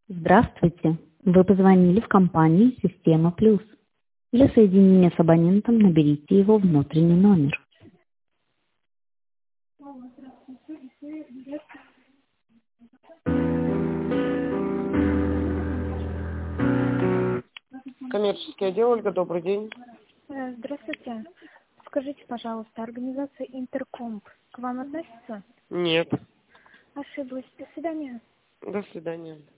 Здравствуйте. Вы позвонили в компанию «Система Плюс». Для соединения с абонентом наберите его внутренний номер. Коммерческий отдел, Ольга, добрый день. Здравствуйте. Скажите, пожалуйста, организация Интеркомп к вам относится? Нет. Ошиблась. До свидания. До свидания.